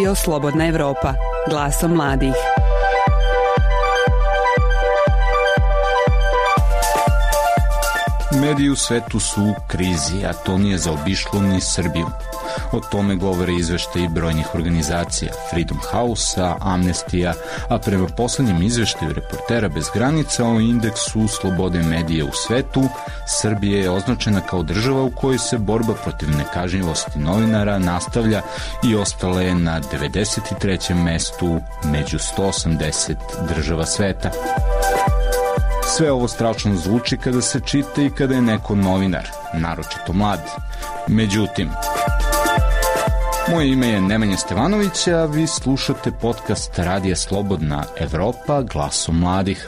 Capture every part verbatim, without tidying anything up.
Radio Slobodna Evropa, glasom mladih. Mediji u svetu su u krizi, a to nije zaobišlo ni Srbiju. O tome govore izveštaji brojnih organizacija, Freedom House-a, Amnestija, a prema poslednjem izveštaju Reportera bez granica o indeksu slobode medija u svetu, Srbija je označena kao država u kojoj se borba protiv nekažnjivosti novinara nastavlja i ostala je na devedeset trećem mestu među sto osamdeset država sveta. Sve ovo strašno zvuči kada se čita i kada je neko novinar, naročito mlad. Međutim, moje ime je Nemanja Stevanović, a vi slušate podcast Radija Slobodna Evropa, glasom mladih.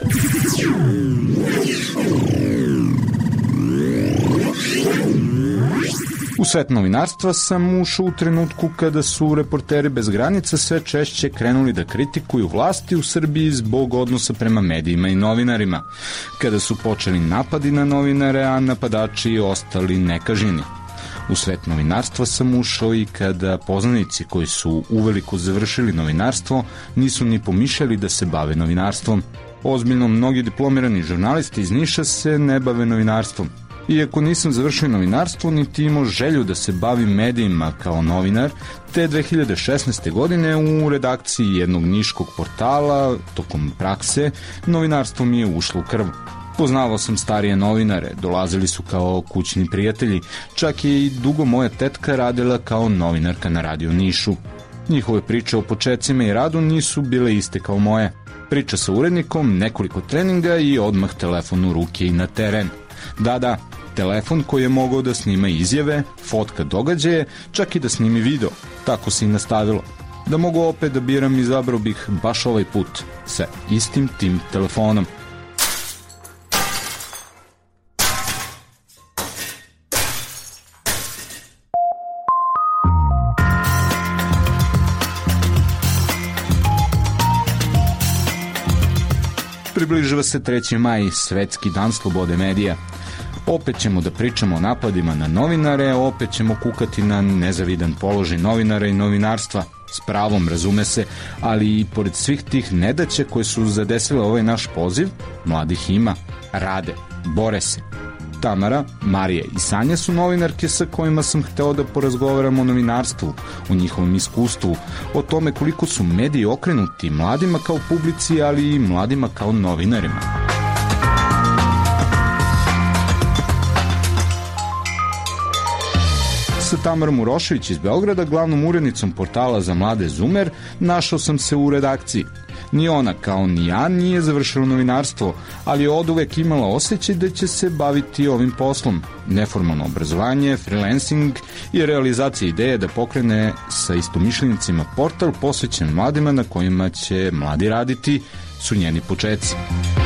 U svet novinarstva sam ušao u trenutku kada su Reporteri bez granica sve češće krenuli da kritikuju vlasti u Srbiji zbog odnosa prema medijima i novinarima, kada su počeli napadi na novinare, a napadači ostali nekažnjeni. U svet novinarstva sam ušao i kada poznanici koji su uveliko završili novinarstvo nisu ni pomišljali da se bave novinarstvom. Ozbiljno, mnogi diplomirani žurnalisti iz Niša se ne bave novinarstvom. Iako nisam završio novinarstvo, niti imao želju da se bavim medijima kao novinar, te dve hiljade šesnaeste. godine u redakciji jednog niškog portala, tokom prakse, novinarstvo mi je ušlo u krv. Poznavao sam starije novinare, dolazili su kao kućni prijatelji, čak je i dugo moja tetka radila kao novinarka na Radio Nišu. Njihove priče o početcima i radu nisu bile iste kao moje. Priča sa urednikom, nekoliko treninga i odmah telefon u ruke i na teren. Da, da, telefon koji je mogao da snima izjave, fotka događaje, čak i da snimi video. Tako se i nastavilo. Da mogu opet da biram, izabrao bih baš ovaj put, sa istim tim telefonom. Približava se treći maj, svetski dan slobode medija. Opet ćemo da pričamo o napadima na novinare, opet ćemo kukati na nezavidan položaj novinara i novinarstva. S pravom, razume se, ali i pored svih tih nedaća koje su zadesile ovaj naš poziv, mladih ima, rade, bore se. Tamara, Marija i Sanja su novinarke sa kojima sam hteo da porazgovaram o novinarstvu, o njihovom iskustvu, o tome koliko su mediji okrenuti mladima kao publici, ali i mladima kao novinarima. Sa Tamarom Urošević iz Beograda, glavnom urednicom portala za mlade Zumer, našao sam se u redakciji. Ni ona, kao ni ja, nije završila novinarstvo, ali je oduvek imala osjećaj da će se baviti ovim poslom. Neformalno obrazovanje, freelancing i realizacija ideje da pokrene sa istomišljenicima portal posvećen mladima na kojima će mladi raditi su njeni početci.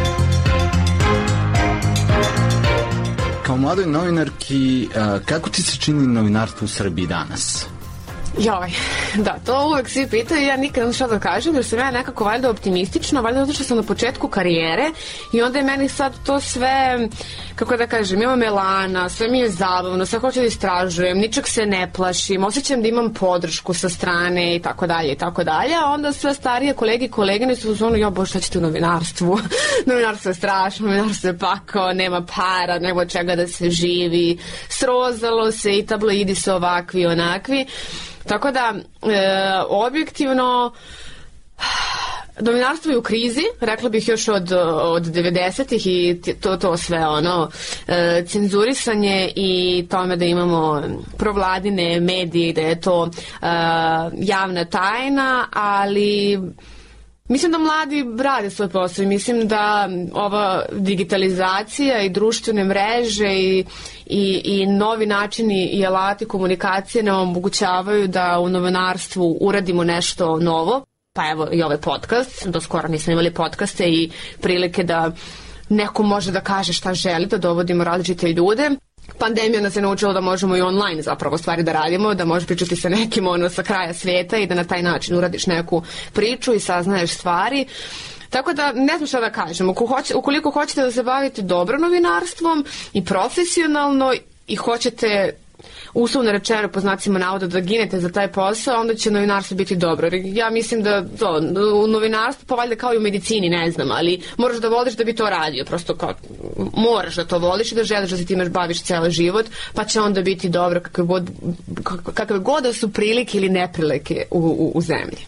Kao mladoj novinarki, kako ti se čini novinarstvo u Srbiji danas? Joj, da, to uvek svi pitaju, ja nikad ne znam šta da kažem, jer sam ja nekako valjda optimistična, valjda zato što sam na početku karijere i onda je meni sad to sve, kako da kažem, imam elana, sve mi je zabavno, sve hoću da istražujem, ničeg se ne plašim, osjećam da imam podršku sa strane i tako dalje i tako dalje, a onda sve starije kolege i kolegine su u zonu, jo bože, šta ćete u novinarstvu? Novinarstvo je strašno, novinarstvo je pakao, nema para, nema od čega da se živi, srozalo se i tabloidi su ovakvi i onakvi. Tako da, e, objektivno, novinarstvo je u krizi, rekla bih još od, od devedesetih i to, to sve ono, e, cenzurisanje i tome da imamo provladine medije, da je to e, javna tajna, ali mislim da mladi rade svoj posao i mislim da ova digitalizacija i društvene mreže i, i, i novi načini i alati komunikacije nam omogućavaju da u novinarstvu uradimo nešto novo. Pa evo i ovaj podcast, do skoro nismo imali podcaste i prilike da neko može da kaže šta želi, da dovodimo različite ljude. Pandemija nas je naučila da možemo i online zapravo stvari da radimo, da možeš pričati sa nekim ono sa kraja svijeta i da na taj način uradiš neku priču i saznaješ stvari. Tako da ne znam šta da kažem, ukoliko hoćete da se bavite dobro novinarstvom i profesionalno i hoćete uslovno rečeno po znacima navoda da ginete za taj posao, onda će novinarstvo biti dobro. Ja mislim da to, u novinarstvu pa valjda kao i u medicini, ne znam, ali moraš da voliš da bi to radio, prosto kao moraš da to voliš i da želiš da se time baviš cijeli život, pa će onda biti dobro kakve god, kakve god da su prilike ili neprilike u, u, u zemlji.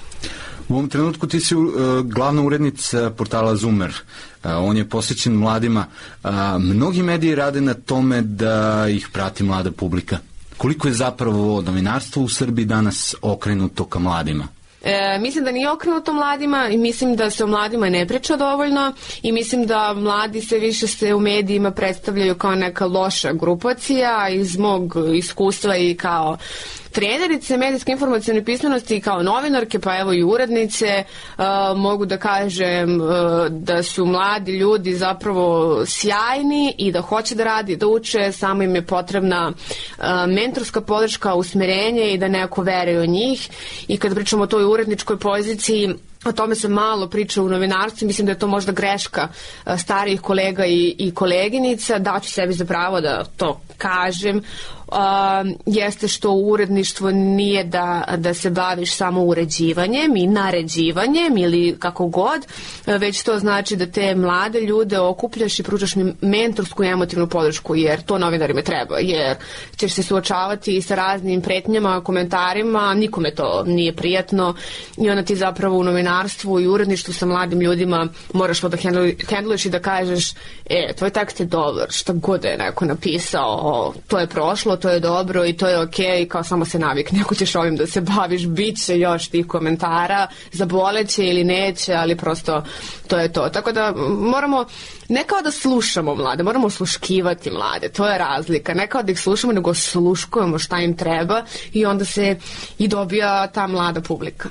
U ovom trenutku ti si uh, glavna urednica portala Zoomer. Uh, on je posvećen mladima. Uh, mnogi mediji rade na tome da ih prati mlada publika. Koliko je zapravo novinarstvo u Srbiji danas okrenuto ka mladima? E, mislim da nije okrenuto mladima i mislim da se o mladima ne priča dovoljno i mislim da mladi sve više se u medijima predstavljaju kao neka loša grupacija. Iz mog iskustva i kao trenerice medijske informacione pismenosti i kao novinarke, pa evo i urednice, uh, mogu da kažem uh, da su mladi ljudi zapravo sjajni i da hoće da radi, da uče, samo im je potrebna uh, mentorska podrška, usmerenje i da neko veruje u njih. I kad pričamo o toj uredničkoj poziciji, o tome se malo priča u novinarstvu, mislim da je to možda greška starijih kolega i, i koleginica, daću sebi za pravo da to kažem. Uh, jeste što uredništvo nije da, da se baviš samo uređivanjem i naređivanjem ili kako god, već to znači da te mlade ljude okupljaš i pružaš mi mentorsku i emotivnu podršku, jer to novinarima treba, jer ćeš se suočavati sa raznim pretnjama, komentarima, nikome to nije prijatno i onda ti zapravo u novinarstvu i uredništvu sa mladim ljudima moraš da hendluješ i da kažeš, e, tvoj tekst je dobar, šta god je neko napisao, to je prošlo, to je dobro i to je okej, kao samo se navikne, ako ćeš ovim da se baviš, bit će još tih komentara, zaboleće ili neće, ali prosto to je to. Tako da moramo, ne kao da slušamo mlade, moramo osluškivati mlade, to je razlika, ne kao da ih slušamo, nego osluškujemo šta im treba i onda se i dobija ta mlada publika.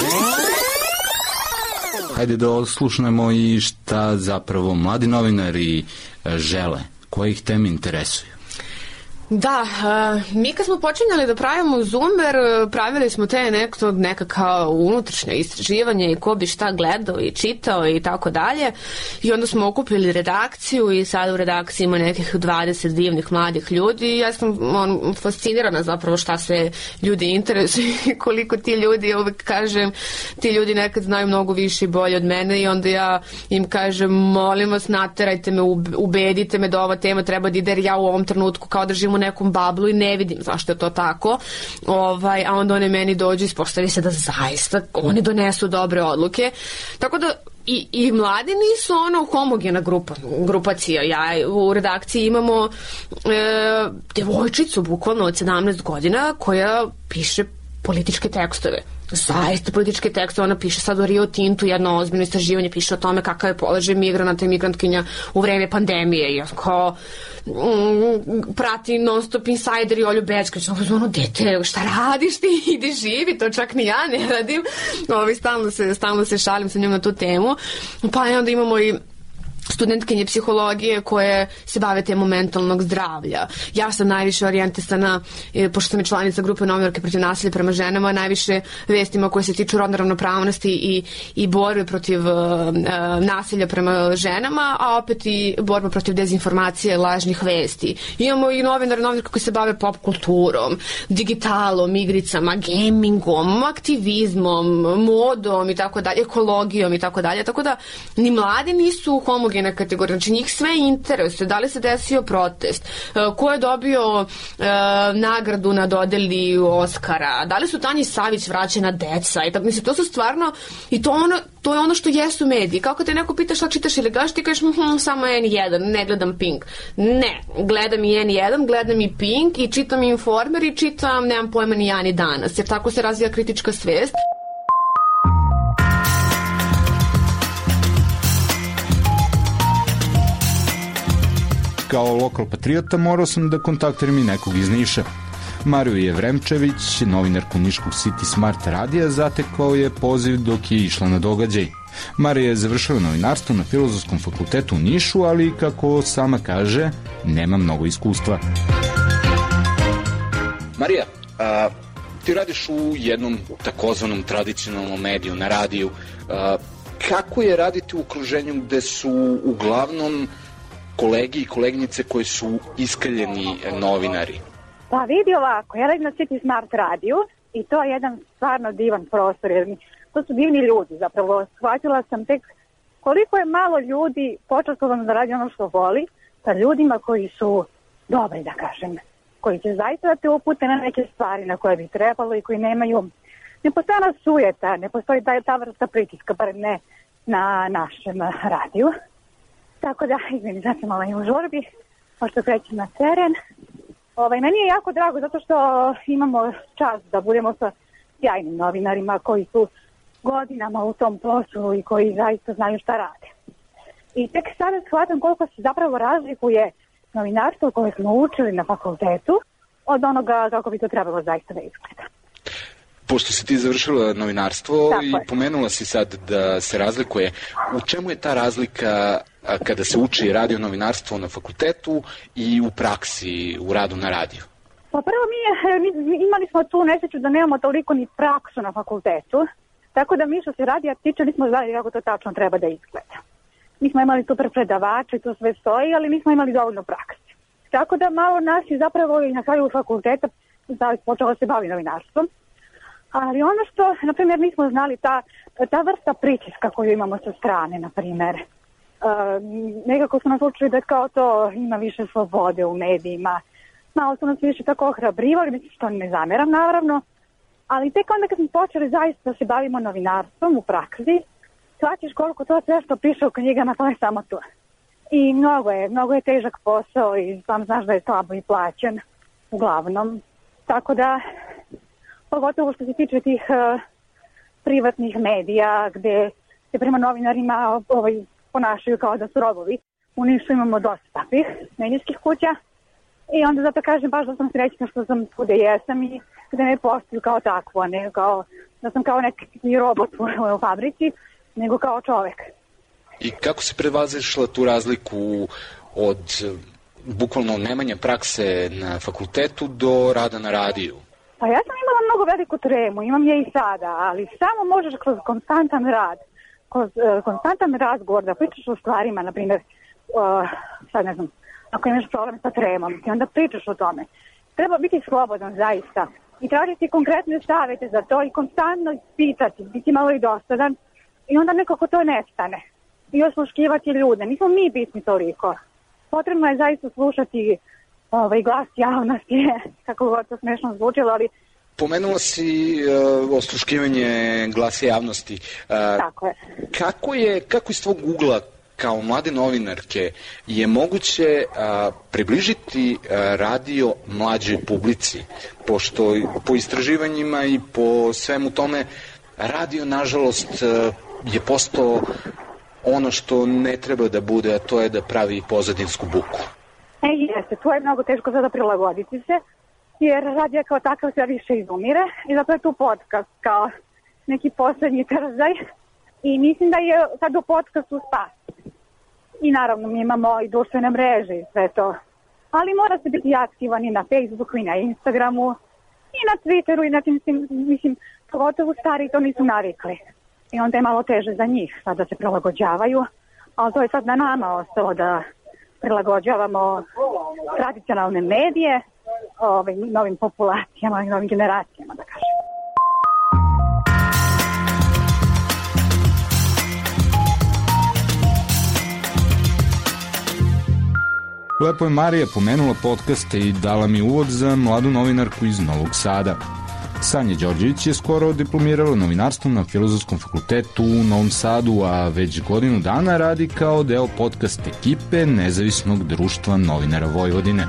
Hajde da oslušnemo i šta zapravo mladi novinari žele, koje ih teme interesuju. Da, uh, mi kad smo počinjali da pravimo Zoomer, pravili smo te nekto, neka kao unutrašnje istraživanje i ko bi šta gledao i čitao i tako dalje. I onda smo okupili redakciju i sada u redakciji ima nekih dvadeset divnih mladih ljudi i ja sam on, fascinirana zapravo šta sve ljudi interesuju i koliko ti ljudi, uvek kažem, ti ljudi nekad znaju mnogo više i bolje od mene i onda ja im kažem, molim vas, naterajte me, ubedite me da ova tema treba da ide, jer ja u ovom trenutku kao da živim u nekom bablu i ne vidim zašto je to tako, ovaj, a onda one meni dođu i ispostavi se da zaista oni donesu dobre odluke, tako da i, i mladi nisu ono homogena grupa, grupacija. Ja u redakciji imamo e, devojčicu bukvalno od sedamnaest godina koja piše političke tekstove. Zaista političke tekste, ona piše sad o Rio Tintu, jedno ozbiljno istraživanje, piše o tome kakav je položaj migranata i migrantkinja u vreme pandemije. Ja kao mm, prati non stop Insider i Olju Bećković, ono, dete, šta radiš ti, idi živi, to čak ni ja ne radim. Ovi, stalno, se, stalno se šalim sa njom na tu temu. Pa onda imamo i studentkinje psihologije koje se bave temom mentalnog zdravlja. Ja sam najviše orijentisana, pošto sam i članica grupe novinarke protiv nasilja prema ženama, najviše vestima koje se tiču rodne ravnopravnosti i, i borbe protiv uh, nasilja prema ženama, a opet i borba protiv dezinformacije, lažnih vesti. Imamo i novinare, novinarke koji se bave pop kulturom, digitalom, igricama, gamingom, aktivizmom, modom i tako dalje, ekologijom i tako dalje. Tako da ni mladi nisu homogeni na kategoriju, znači njih sve interesuje, da li se desio protest, ko je dobio uh, nagradu na dodeli Oskara, da li su Tanji Savić vraćena deca i tako, mislim, to su stvarno i to, ono, to je ono što jesu mediji. Kako te neko pita šta čitaš ili gaš, ti kažeš hm, samo en jedan, ne gledam Pink. Ne, gledam i en jedan, gledam i Pink i čitam i Informer i čitam, nemam pojma ni ja ni danas, jer tako se razvija kritička svest. Kao lokal patriota morao sam da kontaktiram i nekog iz Niša. Mariju Jevremčević, novinarku niškog City Smart radija, zatekao je poziv dok je išla na događaj. Marija je završila novinarstvo na Filozofskom fakultetu u Nišu, ali, kako sama kaže, nema mnogo iskustva. Marija, a, ti radiš u jednom takozvanom tradicionalnom mediju, na radiju. A, kako je raditi u okruženju gde su uglavnom kolegi i koleginice koji su iskaljeni novinari? Pa vidi ovako, ja radim na City Smart radiju i to je jedan stvarno divan prostor, jer mi, to su divni ljudi zapravo. Shvatila sam tek koliko je malo ljudi počastovano da radi ono što voli, sa ljudima koji su dobri, da kažem, koji će zaista da te upute na neke stvari na koje bi trebalo i koji nemaju, ne postoji ona sujeta, ne postoji ta, ta vrsta pritiska, bar ne na našem radiju. Tako da, izvini, sad sam ovaj u žurbi, pošto krećem na teren. Ovaj, meni je jako drago zato što imamo čast da budemo sa sjajnim novinarima koji su godinama u tom poslu i koji zaista znaju šta rade. I tek sada shvatam koliko se zapravo razlikuje novinarstvo koje smo učili na fakultetu od onoga kako bi to trebalo zaista da izgleda. Pošto si ti završila novinarstvo i pomenula si sad da se razlikuje, u čemu je ta razlika kada se uči radio novinarstvo na fakultetu i u praksi, u radu na radiju? Pa prvo mi, mi imali smo tu nesreću da nemamo toliko ni praksu na fakultetu, tako da mi što se radija tiče nismo znali kako to tačno treba da izgleda. Mi smo imali super predavače, to sve stoji, ali nismo imali dovoljno prakse. Tako da malo nas je zapravo i na kraju fakulteta počelo se bavi novinarstvom. Ali ono što, na primjer, nismo znali, ta, ta vrsta pritiska koju imamo sa strane, na primjer. Uh, nekako su nas učili da kao to ima više slobode u medijima. Malo su nas više tako ohrabrivali, mislim što ne zameram naravno. Ali tek onda kad smo počeli zaista da se bavimo novinarstvom u praksi, shvatiš koliko to sve što piše u knjigama, to je samo to. I mnogo je, mnogo je težak posao i sam znaš da je slabo i plaćen, uglavnom. Tako da, pogotovo što se tiče tih uh, privatnih medija gde se prema novinarima ovaj, ponašaju kao da su robovi. U Nišu imamo dosta takvih medijskih kuća i onda zato kažem baš da sam srećna što sam kude jesam i da ne postoju kao takvo, a ne kao da sam kao neki robot u, u fabrici, nego kao čovek. I kako si prevazišla tu razliku od bukvalno nemanja prakse na fakultetu do rada na radiju? Pa ja sam imala mnogo veliku tremu, imam je i sada, ali samo možeš kroz konstantan rad, kroz uh, konstantan razgovor da pričaš o stvarima, na primjer, uh, sad ne znam, ako imaš problem sa tremom, ti onda pričaš o tome. Treba biti slobodan zaista i tražiti konkretne savete za to i konstantno pitati, biti malo i dosadan i onda nekako to nestane. I osluškivati ljude. Nismo mi bitni toliko. Potrebno je zaista slušati ovaj, glas javnosti, kako god to smešno zvučilo, ali... Pomenula si uh, osluškivanje glasa javnosti. Uh, Tako je. Kako je, kako iz tvog ugla kao mlade novinarke je moguće uh, približiti uh, radio mlađoj publici? Pošto po istraživanjima i po svemu tome radio, nažalost, uh, je postao ono što ne treba da bude, a to je da pravi pozadinsku buku. E, jeste, to je mnogo teško sada prilagoditi se, jer radija kao takav sve više izumire i zato je tu podcast kao neki poslednji trzaj i mislim da je sad u podcastu spas. I naravno mi imamo i društvene mreže i sve to, ali mora se biti aktivan i na Facebooku i na Instagramu i na Twitteru i na tim, mislim, pogotovo stari to nisu navikli. I onda je malo teže za njih sad da se prilagođavaju, ali to je sad na nama ostalo da prilagođavamo tradicionalne medije ovaj, novim populacijama i novim generacijama, da kažem. Lepo je Marija pomenula podcaste i dala mi uvod za mladu novinarku iz Novog Sada. Sanja Đorđević je skoro diplomirala novinarstvo na Filozofskom fakultetu u Novom Sadu, a već godinu dana radi kao deo podcast ekipe Nezavisnog društva novinara Vojvodine.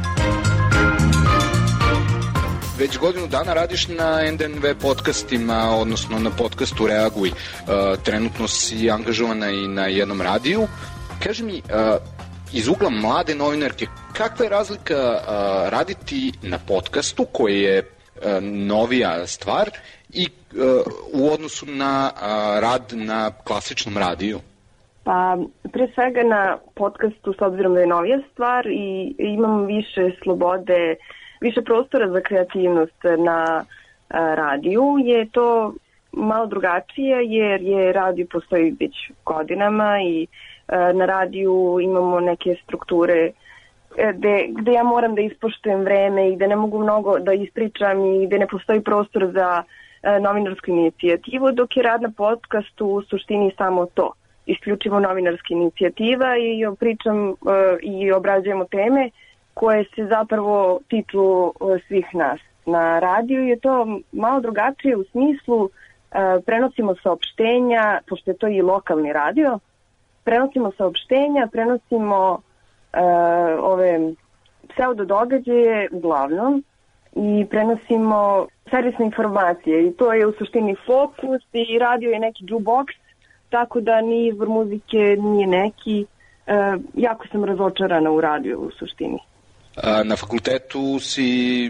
Već godinu dana radiš na en de en ve podcastima, odnosno na podcastu Reaguj. Uh, trenutno si angažovana i na jednom radiju. Kaži mi, uh, iz ugla mlade novinarke, kakva je razlika uh, raditi na podcastu koji je novija stvar i uh, u odnosu na uh, rad na klasičnom radiju? Pa, pre svega na podcastu, s obzirom da je novija stvar i imam više slobode, više prostora za kreativnost na uh, radiju, je to malo drugačije jer je radio postoji već godinama i uh, na radiju imamo neke strukture gde, gde ja moram da ispoštujem vreme i gde ne mogu mnogo da ispričam i gde ne postoji prostor za e, novinarsku inicijativu, dok je rad na podcastu u suštini samo to. Isključivo novinarska inicijativa i pričam e, i obrađujemo teme koje se zapravo tiču e, svih nas. Na radiju je to malo drugačije u smislu e, prenosimo saopštenja, pošto je to i lokalni radio, prenosimo saopštenja, prenosimo e, ove pseudo događaje uglavnom i prenosimo servisne informacije i to je u suštini fokus i radio je neki jukebox, tako da ni izbor muzike nije neki. E, jako sam razočarana u radiju u suštini. A, na fakultetu si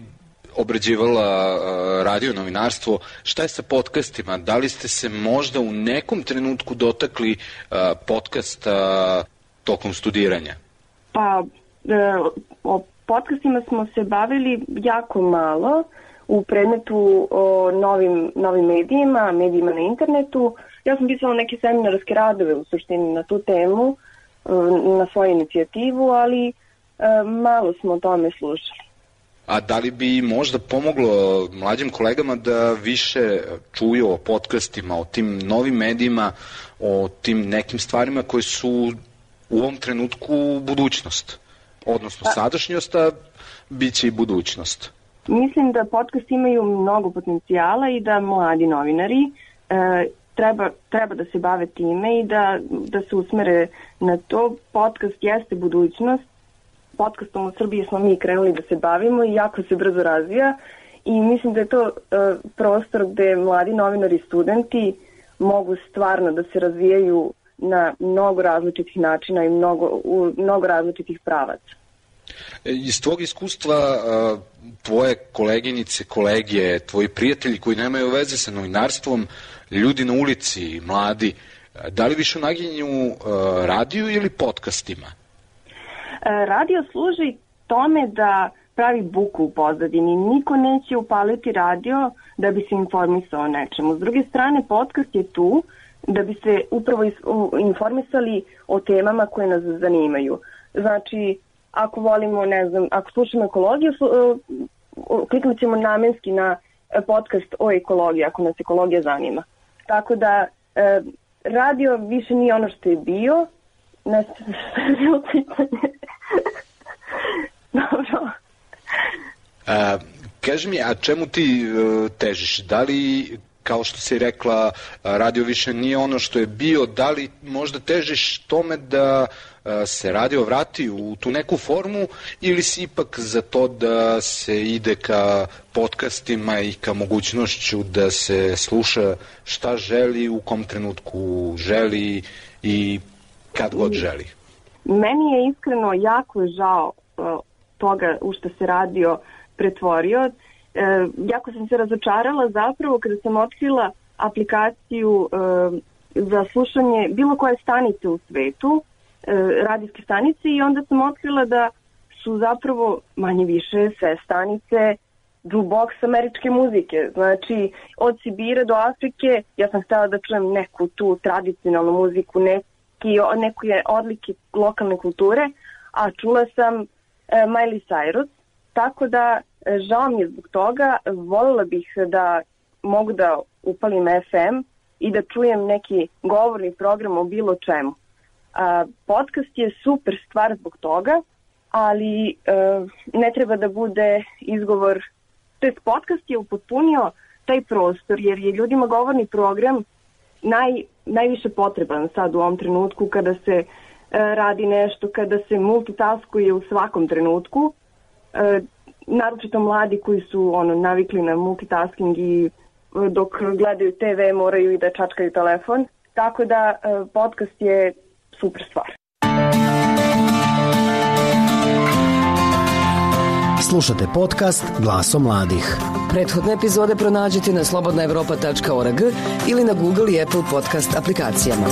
obrađivala radio novinarstvo. Šta je sa podcastima? Da li ste se možda u nekom trenutku dotakli podcasta tokom studiranja? Pa, o podcastima smo se bavili jako malo u predmetu o novim, novim medijima, medijima na internetu. Ja sam pisala neke seminarske radove u suštini na tu temu, na svoju inicijativu, ali malo smo o tome slušali. A da li bi možda pomoglo mlađim kolegama da više čuju o podcastima, o tim novim medijima, o tim nekim stvarima koji su u ovom trenutku budućnost? Odnosno sadašnjost, a bit će i budućnost. Mislim da podcast imaju mnogo potencijala i da mladi novinari e, treba, treba da se bave time i da, da se usmere na to. Podcast jeste budućnost. Podcastom u Srbiji smo mi krenuli da se bavimo i jako se brzo razvija i mislim da je to e, prostor gde mladi novinari i studenti mogu stvarno da se razvijaju na mnogo različitih načina i mnogo, u mnogo različitih pravaca. Iz tvog iskustva, tvoje koleginice, kolege, tvoji prijatelji koji nemaju veze sa novinarstvom, ljudi na ulici, mladi, da li više naginju radiju ili podcastima? Radio služi tome da pravi buku u pozadini. Niko neće upaliti radio da bi se informisao o nečemu. S druge strane, podcast je tu da bi se upravo informisali o temama koje nas zanimaju. Znači, ako volimo, ne znam, ako slušamo ekologiju, kliknut ćemo namenski na podcast o ekologiji, ako nas ekologija zanima. Tako da, radio više nije ono što je bio. Ne znam što je bilo pitanje. Dobro. A, kaži mi, a čemu ti uh, težiš? Da li, kao što si rekla, radio više nije ono što je bio, da li možda težiš tome da uh, se radio vrati u tu neku formu ili si ipak za to da se ide ka podcastima i ka mogućnošću da se sluša šta želi, u kom trenutku želi i kad god želi? Meni je iskreno jako žao uh, toga u što se radio pretvorio. E, jako sam se razočarala zapravo kada sam otkrila aplikaciju e, za slušanje bilo koje stanice u svetu, e, radijske stanice, i onda sam otkrila da su zapravo manje više sve stanice jukebox američke muzike. Znači, od Sibira do Afrike ja sam htjela da čujem neku tu tradicionalnu muziku, neki, neke odlike lokalne kulture, a čula sam e, Miley Cyrus, tako da žao mi je zbog toga. Voljela bih da mogu da upalim F M i da čujem neki govorni program o bilo čemu. A, podcast je super stvar zbog toga, ali e, ne treba da bude izgovor. To jest, podcast je upotpunio taj prostor jer je ljudima govorni program naj, najviše potreban sad u ovom trenutku kada se e, radi nešto, kada se multitaskuje u svakom trenutku. E, naročito mladi koji su ono navikli na multitasking i dok gledaju T V moraju i da čačkaju telefon. Tako da podcast je super stvar. Slušate podcast Glaso mladih. Prethodne epizode pronađite na slobodna evropa tačka org ili na Google i Apple podcast aplikacijama.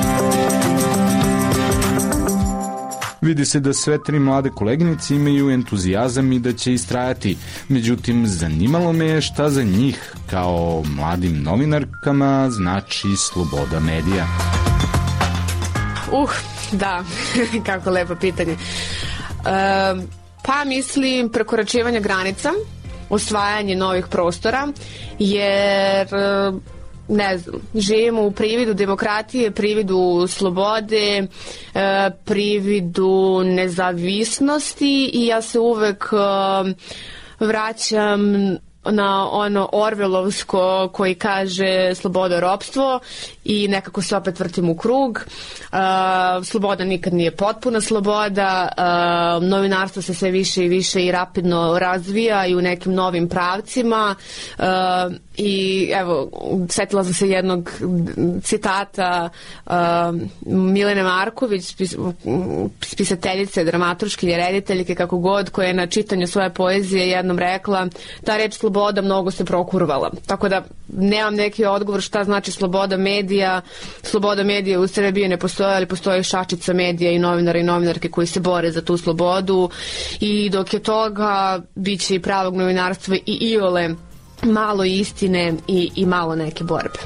Vidi se da sve tri mlade koleginice imaju entuzijazam i da će istrajati. Međutim, zanimalo me je šta za njih, kao mladim novinarkama, znači sloboda medija. Uh, da, kako lepo pitanje. Pa mislim prekoračivanje granica, osvajanje novih prostora, jer ne znam, živimo u prividu demokratije, prividu slobode, prividu nezavisnosti i ja se uvek vraćam na ono Orwellovsko koji kaže sloboda ropstvo i nekako se opet vrtim u krug. Uh, sloboda nikad nije potpuna sloboda, uh, novinarstvo se sve više i više i rapidno razvija i u nekim novim pravcima uh, i evo, setila sam se jednog citata uh, Milene Marković, spis, spisateljice, dramaturške i rediteljke, kako god, koja je na čitanju svoje poezije jednom rekla, ta reč sloboda mnogo se prokurvala. Tako da nemam neki odgovor šta znači sloboda medija. Sloboda medija u Srbiji ne postoji, ali postoji šačica medija i novinara i novinarke koji se bore za tu slobodu i dok je toga bit će i pravog novinarstva i iole malo istine i, i malo neke borbe.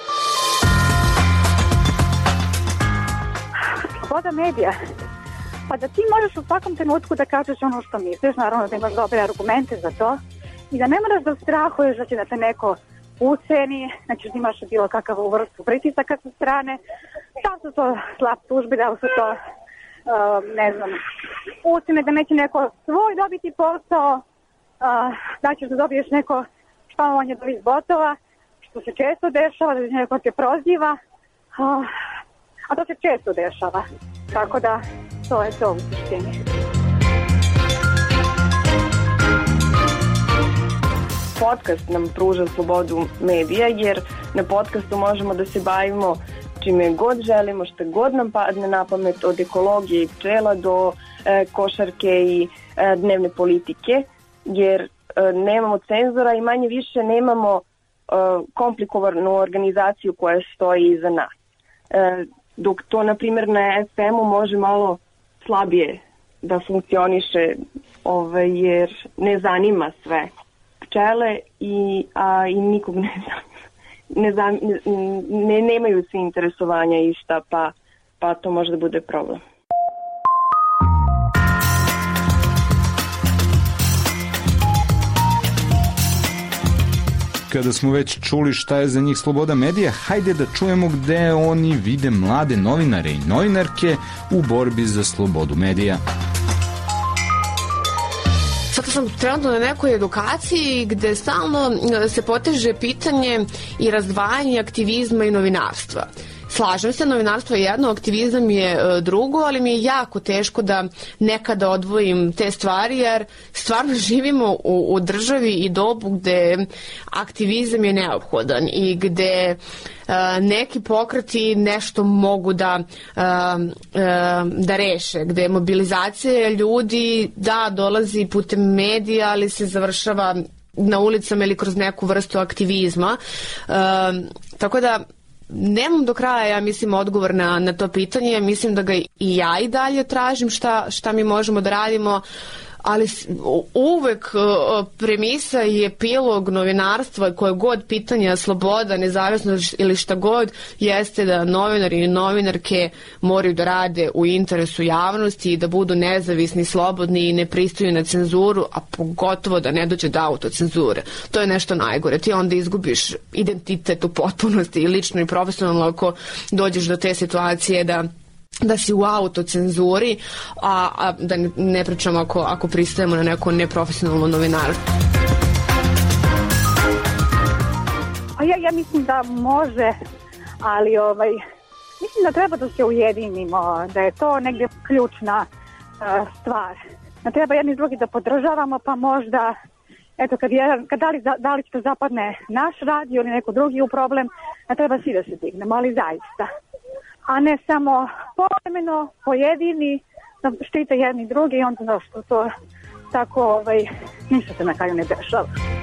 Sloboda medija. Pa da ti možeš u svakom trenutku da kažeš ono što misliš, naravno da imaš dobre argumente za to i da ne moraš da strahuješ da će da te neko uceni, znači da imaš bilo kakavu vrstu pritisaka sa strane, da su to slab tužbi, da su to, uh, ne znam, ucene da neće neko svoj dobiti posao, uh, da ćeš da dobiješ neko špamovanje do ovih botova, što se često dešava, da neko te proziva, uh, a to se često dešava, tako da to je to u suštini. Podcast nam pruža slobodu medija, jer na podcastu možemo da se bavimo čime god želimo, što god nam padne na pamet, od ekologije i pčela do e, košarke i e, dnevne politike, jer e, nemamo cenzora i manje više nemamo e, komplikovanu organizaciju koja stoji iza nas. E, dok to, na primjer, na F M-u može malo slabije da funkcioniše, ovaj, jer ne zanima sve pčele i, a, i nikog ne zanima. Ne, ne, nemaju svi interesovanja ista, pa, pa to može da bude problem. Kada smo već čuli šta je za njih sloboda medija, hajde da čujemo gde oni vide mlade novinare i novinarke u borbi za slobodu medija. Sad sam trenutno na nekoj edukaciji gde stalno se poteže pitanje i razdvajanje aktivizma i novinarstva. Slažem se, novinarstvo je jedno, aktivizam je drugo, ali mi je jako teško da nekada odvojim te stvari, jer stvarno živimo u, u državi i dobu gde aktivizam je neophodan i gde uh, neki pokreti nešto mogu da, uh, uh, da reše, gde mobilizacija ljudi, da, dolazi putem medija, ali se završava na ulicama ili kroz neku vrstu aktivizma. Uh, tako da nemam do kraja, ja mislim, odgovor na, na to pitanje. Mislim da ga i ja i dalje tražim šta, šta mi možemo da radimo, ali uvek premisa i epilog novinarstva, koje god pitanja, sloboda, nezavisnost ili šta god, jeste da novinari i novinarke moraju da rade u interesu javnosti i da budu nezavisni, slobodni i ne pristaju na cenzuru, a pogotovo da ne dođe do autocenzure. To je nešto najgore. Ti onda izgubiš identitet u potpunosti i lično i profesionalno ako dođeš do te situacije da da si u autocenzuri, a, a da ne, ne pričamo ako, ako pristajemo na neko neprofesionalno novinarstvo. A ja, ja mislim da može, ali ovaj, mislim da treba da se ujedinimo, da je to negdje ključna uh, stvar. Da treba jedni drugi da podržavamo, pa možda, eto, kad, je, kad da li, da li će zapadne naš radio ili neko drugi u problem, da treba svi da se dignemo, ali zaista. A ne samo povremeno, pojedini, da štite jedni drugi i onda zašto to tako, ovaj, ništa se na kraju ne dešava.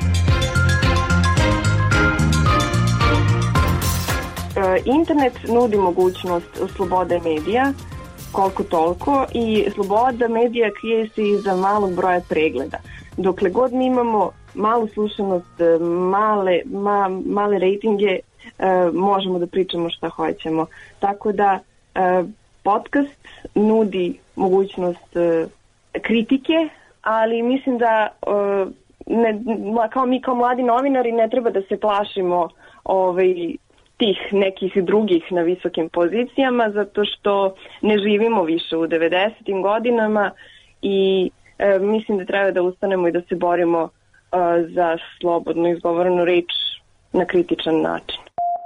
Internet nudi mogućnost slobode medija, koliko toliko, i sloboda medija krije se iza malog broja pregleda. Dokle god mi imamo malu slušanost, male, ma, male rejtinge, E, možemo da pričamo šta hoćemo. Tako da e, podcast nudi mogućnost e, kritike, ali mislim da uh, ne, kao mi kao mladi novinari ne treba da se plašimo ovaj, tih nekih drugih na visokim pozicijama, zato što ne živimo više u devedesetim godinama i e, mislim da treba da ustanemo i da se borimo e, za slobodno izgovorenu reč na kritičan način.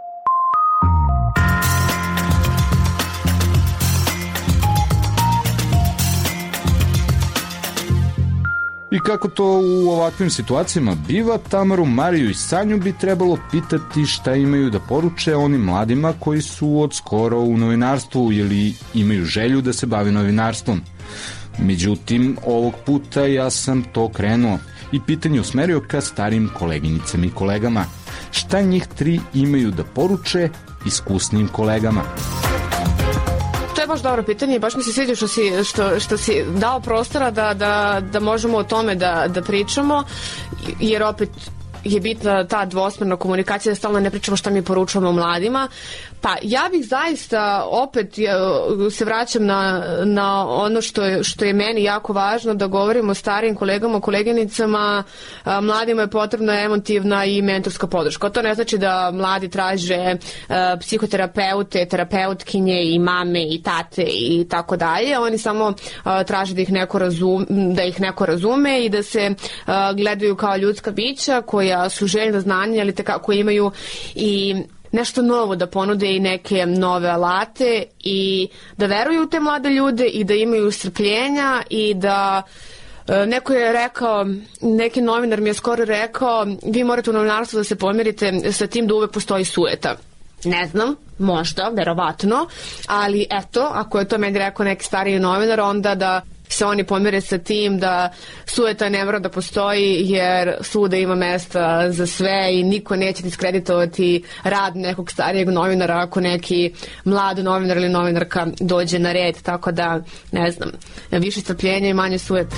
I kako to u ovakvim situacijama biva, Tamaru, Mariju i Sanju bi trebalo pitati šta imaju da poruče onim mladima koji su od skoro u novinarstvu ili imaju želju da se bave novinarstvom. Međutim, ovog puta ja sam to krenuo i pitanje usmerio ka starim koleginicama i kolegama. Šta njih tri imaju da poruče iskusnim kolegama? To je baš dobro pitanje i baš mi se sviđa što si, što, što si dao prostora da, da, da možemo o tome da, da pričamo, jer opet je bitna ta dvosmerna komunikacija, da stalno ne pričamo šta mi poručujemo mladima. Pa ja bih zaista opet ja, se vraćam na, na ono što je, što je meni jako važno, da govorimo o starijim kolegama, koleginicama. A, mladima je potrebna emotivna i mentorska podrška. To ne znači da mladi traže a, psihoterapeute, terapeutkinje i mame i tate i tako dalje. Oni samo a, traže da ih neko razume, da ih neko razume i da se a, gledaju kao ljudska bića koja su željna znanja, ali tako koji imaju i nešto novo da ponude i neke nove alate i da veruju u te mlade ljude i da imaju strpljenja i da e, neko je rekao, neki novinar mi je skoro rekao, vi morate u novinarstvu da se pomirite sa tim da uvek postoji sujeta. Ne znam, možda, verovatno, ali eto, ako je to meni rekao neki stariji novinar, onda da se oni pomire sa tim da sujeta ne mora da postoji, jer svuda ima mesta za sve i niko neće diskreditovati rad nekog starijeg novinara ako neki mlad novinar ili novinarka dođe na red, tako da, ne znam, više strpljenja i manje sujeta.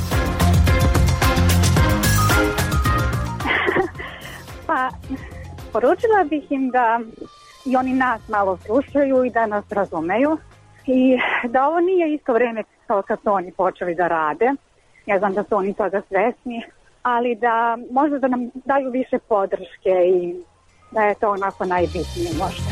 Pa, poručila bih im da i oni nas malo slušaju i da nas razumeju i da ovo nije isto vreme kao kad su oni počeli da rade. Ja znam da su oni toga svesni, ali da možda da nam daju više podrške i da je to onako najbitnije možda.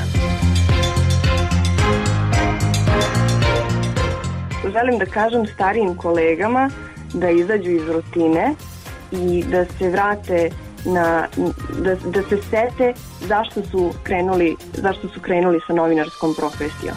Želim da kažem starijim kolegama da izađu iz rutine i da se vrate na, da, da se sete zašto su krenuli, zašto su krenuli sa novinarskom profesijom.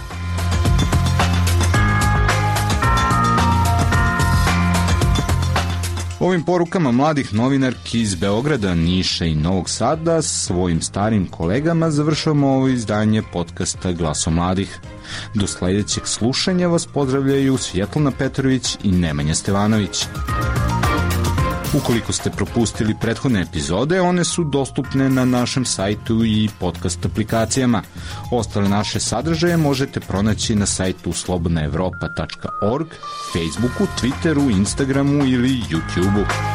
Ovim porukama mladih novinarki iz Beograda, Niša i Novog Sada svojim starim kolegama završavamo ovo izdanje podcasta Glaso mladih. Do sledećeg slušanja vas pozdravljaju Svjetlana Petrović i Nemanja Stevanović. Ukoliko ste propustili prethodne epizode, one su dostupne na našem sajtu i podcast aplikacijama. Ostale naše sadržaje možete pronaći na sajtu slobodna evropa tačka org, Facebooku, Twitteru, Instagramu ili YouTubeu.